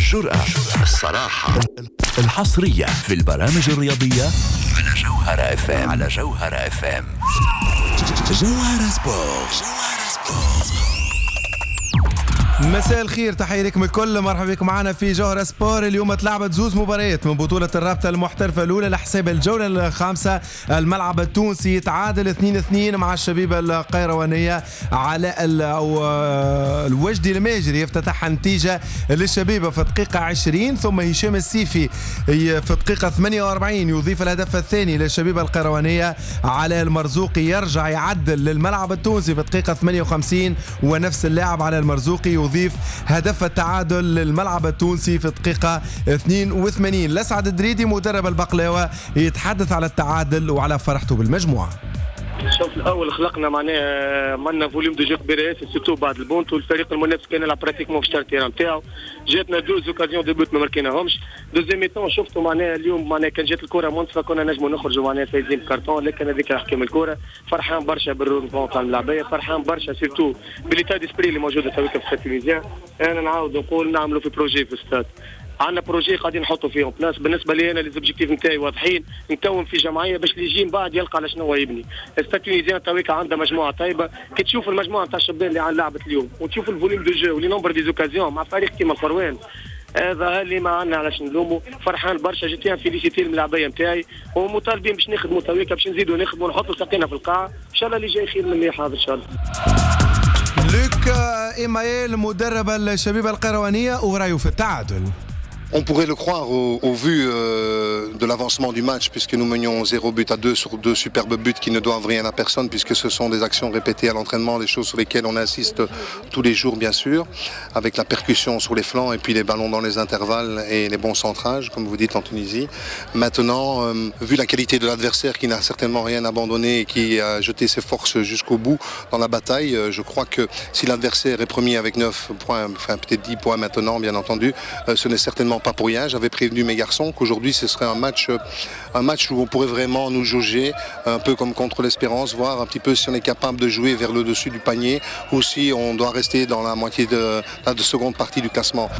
الجرأة، الصراحة، الحصرية في البرامج الرياضية على جوهرة اف ام. جوهرة سبورت. مساء الخير، تحية لكم الكل، مرحبا بكم معنا في جوهرة سبور. اليوم تلعبت زوز مباريات من بطولة الرابطة المحترفة الأولى لحساب الجولة الخامسة. الملعب التونسي تعادل 2-2 مع الشبيبة القيروانية. علاء الوجدي الماجري يفتتح النتيجة للشبيبة في دقيقة 20، ثم هشام السيفي في دقيقة 48 يضيف الهدف الثاني للشبيبة القيروانية. علاء المرزوقي يرجع يعدل للملعب التونسي في دقيقة 58، ونفس اللاعب علاء المرزوقي يضيف هدف التعادل للملعب التونسي في دقيقة 82. الأسعد الدريدي مدرب البقلاوة يتحدث على التعادل وعلى فرحته بالمجموعة. شوف، الاول خلقنا معناها فوليوم دو جو كبير ياسر، سيرتو بعد البونت، والفريق المنافس كان يلعب براتيكمون في شطر التيران نتاعو. جاتنا دوز اوكازيون دو بوت ما ماركيناهمش. دوزيام ميتون شفتوا معناها اليوم معناها كان جات الكره منصفه كنا نجموا نخرجوا معناها فايزين بكارتون، لكن هذيك حكم الكره. فرحان برشا بالرونفون تاع الملاعبيه، فرحان برشا سيرتو باليتا ديسبري اللي موجوده تويك في التلفزيون. انا نعاود نقول نعملوا في بروجي في الستاد، عندنا بروجي قاعدين نحطوا فيهم بلاص. بالنسبه لي انا ليزوبجيكتيف نتاعي واضحين، نكون في جمعيه باش اللي يجي من بعد يلقى على شنو هو يبني. الستاد تونيزيان تويكا عندها مجموعه طيبه، كي تشوف المجموعه نتاع الشبان اللي لعبت اليوم وتشوف الفوليوم دو جو ولي نومبر دي زوكازيون مع فريق كيما الفروان، هذا اللي ما عندنا علاش نلوموا. فرحان برشا، جيت فيليسيتي الملاعبيه نتاعي، ومطالبين باش نخدموا تويكا، باش نزيدوا نخدموا ونحطوا ساقينا في القاعه ان شاء الله. اللي جاي خير من اللي حاضر ان شاء الله. لوك إيمايل مدرب الشبيبة القيروانية ورايو في التعادل. On pourrait le croire au vu de l'avancement du match, puisque nous menions 0 but à 2 sur 2 superbes buts qui ne doivent rien à personne, puisque ce sont des actions répétées à l'entraînement, des choses sur lesquelles on insiste tous les jours bien sûr, avec la percussion sur les flancs et puis les ballons dans les intervalles et les bons centrages, comme vous dites en Tunisie. Maintenant, vu la qualité de l'adversaire qui n'a certainement rien abandonné et qui a jeté ses forces jusqu'au bout dans la bataille, je crois que si l'adversaire est premier avec 9 points, enfin peut-être 10 points maintenant bien entendu, ce n'est certainement pas pour rien. J'avais prévenu mes garçons qu'aujourd'hui ce serait un match où on pourrait vraiment nous jauger, un peu comme contre l'Espérance, voir un petit peu si on est capable de jouer vers le dessus du panier ou si on doit rester dans la moitié de la seconde partie du classement.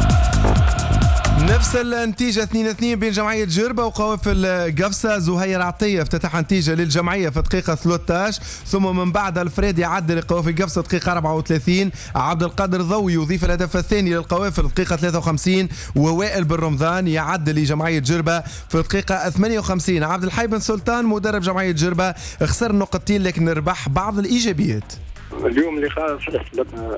نفس النتيجة 2-2 بين جمعية جربة وقوافل قفصة. زهير عطية افتتح نتيجة للجمعية في دقيقة 13، ثم من بعد الفريد يعدل لقوافل قفصة دقيقة 34. عبد القادر ضوي يضيف الهدف الثاني للقوافل دقيقة 53، ووائل بن رمضان يعدل لجمعية جربة في دقيقة 58. عبد الحي بن سلطان مدرب جمعية جربة خسر نقطتين لكن ربح بعض الإيجابيات. اليوم لقاء ثلاثة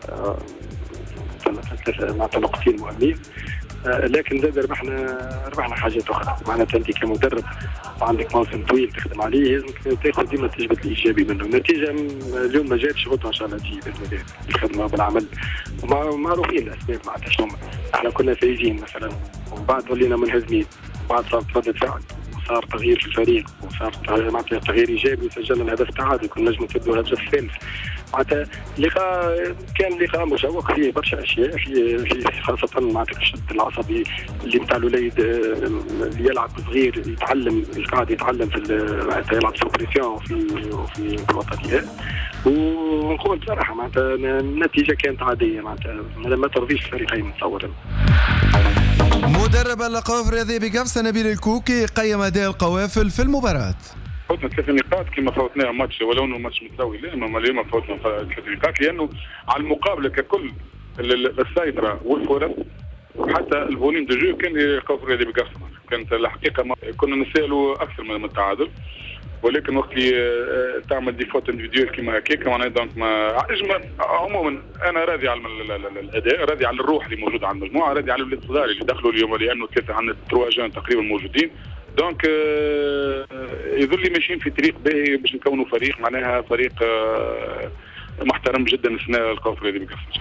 مع نقطتين مهمين، لكن زاد ربحنا حاجات اخرى. معناتها انت كمدرب عندك موسم طويل تخدم عليه، لازم تاخذ ديما التجربه الايجابي منه. النتيجه اليوم ما جاتش، غدوه ان شاء الله تجي باذن الله بالخدمه بالعمل، ومعروفين الاسباب. معناتها شنو احنا كنا فايزين مثلا وبعد ولينا منهزمين، بعد صارت ردة فعل وصار تغيير في الفريق وصار معناتها تغيير ايجابي، سجلنا الهدف التعادل، كنا نجم نسجلوا الهدف الثالث. معناتها كان لقاء مشوق فيه برشا اشياء، في خاصه معناتها الشد العصبي اللي نتاع الوليد اللي يلعب صغير يتعلم، قاعد يتعلم في معناتها يلعب سوبريسيون في الوطنيات. ونقول بصراحه معناتها النتيجه كانت عاديه، معناتها ما ترضيش الفريقين نتصور. مدرب القوافل الرياضية بقفصة نبيل الكوكي قيم أداء القوافل في المباراة. فوتنا 3 نقاط كما فوتناها ماتش، ولو انه ماتش متساوي، لا اما اليوم فوتنا 3 نقاط لانه على المقابله ككل السيطره والفرص حتى الفوليم دو جو كان قوافل الرياضية بقفصة. كانت الحقيقه كنا نسالوا اكثر من التعادل، ولكن وقت اللي تعمل دي فوت انديفيديوال كيما هكاك معناها دونك ما عموما انا راضي على الاداء، راضي على الروح اللي موجوده على المجموعه، راضي على الولاد الصغار اللي دخلوا اليوم، لانه ثلاثه عندنا 3 جون تقريبا موجودين. دونك يظل ماشيين في طريق باهي باش نكونوا فريق، معناها فريق محترم جدا السنه القوافل هذه بقفصة.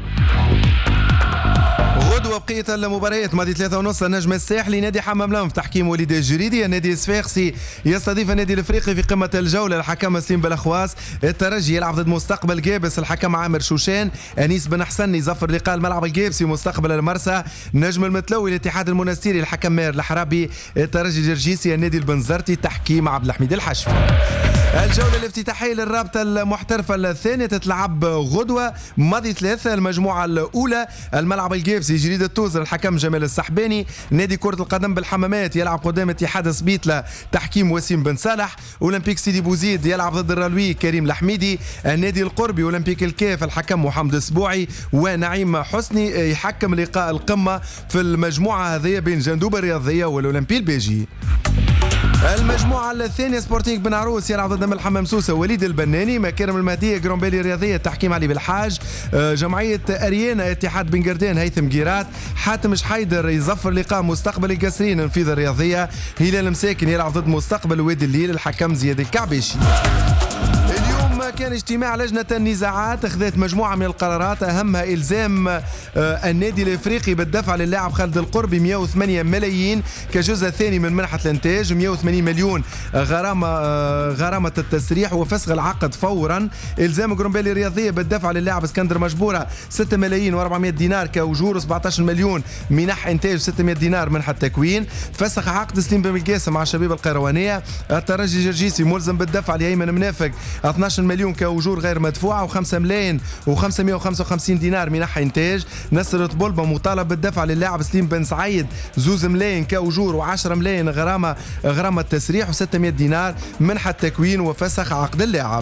غدوة بقية المباريات ماضي 3:30 النجم الساحلي نادي حمام لام في تحكيم وليد الجريدي. النادي الصفاقسي يستضيف النادي الافريقي في قمة الجولة، الحكم سليم بالاخواس. الترجي يلعب ضد مستقبل جابس، الحكم عامر شوشان. انيس بن حسن يظفر لقاء الملعب الجابسي مستقبل المرسى. نجم المتلوي الاتحاد المنستيري الحكم ماهر الحرابي. الترجي الجرجيسي النادي البنزرتي تحكيم عبد الحميد الحشفي. الجولة الافتتاحية للرابطة المحترفة الثانية تتلعب غدوة ماضي 3. المجموعة الأولى الملعب الجيبسي جريدة توزر الحكم جمال السحباني. نادي كرة القدم بالحمامات يلعب قدام اتحاد سبيتلة تحكيم وسيم بن صالح. أولمبيك سيدي بوزيد يلعب ضد الرلوي كريم الحميدي. النادي القربي أولمبيك الكاف الحكم محمد السبوعي ونعيم حسني يحكم لقاء القمة في المجموعة هذه بين جندوب الرياضية والأولمبي البيجي. المجموعة الثانية سبورتينغ بن عروس يلعب ضد ملحمة مسوسة وليد البناني. مكارم المهدية جرومبيلي الرياضية تحكيم علي بالحاج. جمعية أريانا اتحاد بن قردان هيثم جيرات. حاتم شحيدر يظفر لقاء مستقبل القصرين النفيذة الرياضية. هلال مساكن يلعب ضد مستقبل وادي الليل الحكم زياد الكعبيشي. كان اجتماع لجنة النزاعات اخذت مجموعة من القرارات أهمها إلزام النادي الإفريقي بالدفع للاعب خالد القربي 108 ملايين كجزء ثاني من منحة الإنتاج. 180 مليون غرامة التسريح وفسخ العقد فورا. إلزام جرومبيلي الرياضية بالدفع للاعب اسكندر مجبورة 6 ملايين و400 دينار كأجور. 17 مليون منح إنتاج 600 دينار منحة تكوين. فسخ عقد سليم بن القاسم مع الشبيبة القيروانية. الترجي جرجيسي ملزم بالدفع لأيمن منافق 12 مليون كأجور غير مدفوعة و5 ملايين و555 دينار منح إنتاج. نصر طبولبة مطالب بالدفع للاعب سليم بن سعيد 2 ملايين كأجور و10 ملايين غرامة تسريح و600 دينار منحة تكوين وفسخ عقد اللاعب.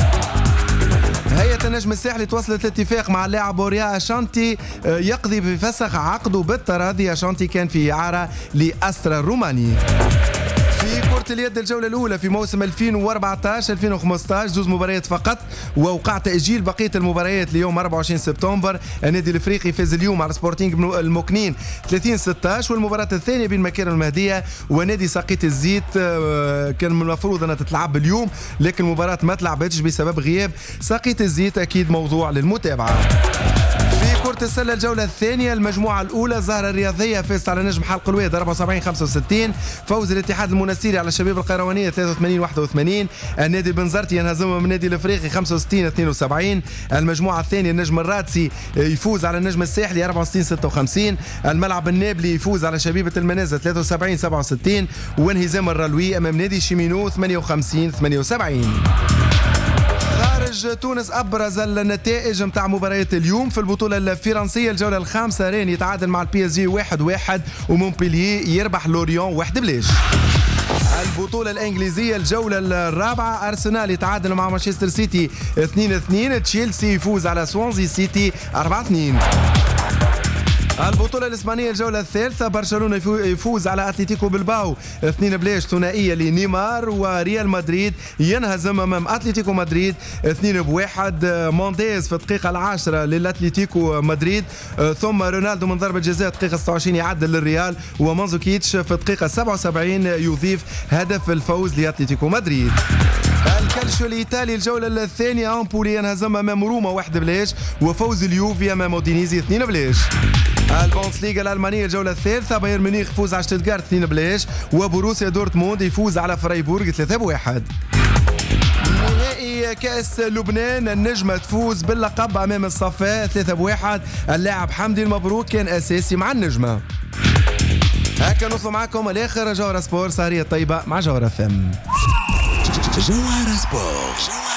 هيئة النجم الساحلي توصلت لاتفاق مع اللاعب بوريا أشانتي يقضي بفسخ عقده بالتراضي. أشانتي كان في إعارة لأسترا الروماني. في كرة اليد الجولة الأولى في موسم 2014-2015 زوز مباريات فقط ووقع تأجيل بقية المباريات ليوم 24 سبتمبر. النادي الإفريقي فاز اليوم على سبورتينغ المكنين 30-16 والمباراة الثانية بين مكارم المهدية ونادي ساقية الزيت كان من المفروض أنها تتلعب اليوم لكن المباراة ما تلعبتش بسبب غياب ساقية الزيت. أكيد موضوع للمتابعة. كرة السلة الجولة الثانية المجموعة الأولى الزهرة الرياضية فازت على نجم حلق الواد 74-65. فوز الاتحاد المنستيري على الشبيبة القيروانية 83-81. النادي البنزرتي ينهزم من النادي الافريقي 65-72. المجموعة الثانية النجم الرادسي يفوز على النجم الساحلي 64-56. الملعب النابلي يفوز على شبيبة المنازة 73-67 وانهزام الرلوي أمام نادي شيمينو 58-78. خارج تونس أبرز النتائج متاع مباريات اليوم في البطولة الفرنسية الجولة الخامسة. رين يتعادل مع البي اس جي 1-1 ومونبلييه يربح لوريون 1-0. البطولة الإنجليزية الجولة الرابعة أرسنال يتعادل مع مانشستر سيتي 2-2. تشيلسي يفوز على سوانزي سيتي 4-2. البطولة الإسبانية الجولة الثالثة برشلونة يفوز على أتلتيكو بلباو 2-0 ثنائية لنيمار. وريال مدريد ينهزم أمام أتلتيكو مدريد 2-1. مونديز في الدقيقة 10 للأتلتيكو مدريد ثم رونالدو من ضربة جزاء دقيقة 26 يعدل للريال ومانزوكيتش في الدقيقة 77 يضيف هدف الفوز لأتلتيكو مدريد. الكالشيو الإيطالي الجولة الثانية أمبولي ينهزم أمام روما 1-0 وفوز اليوفي أمام أودينيزي 2-0. البوندسليغا الألمانية الجولة الثالثة بايرن ميونخ يفوز على شتوتغارت 2-0 وبوروسيا دورتموند يفوز على فرايبورغ 3-1. نهائي كأس لبنان النجمة تفوز باللقب أمام الصفاء 3-1. اللاعب حمدي المبروك كان أساسي مع النجمة. هكا نوصل معكم الآخر جوهرة سبور سهرية طيبة مع جوهرة فم. جوهرة سبور.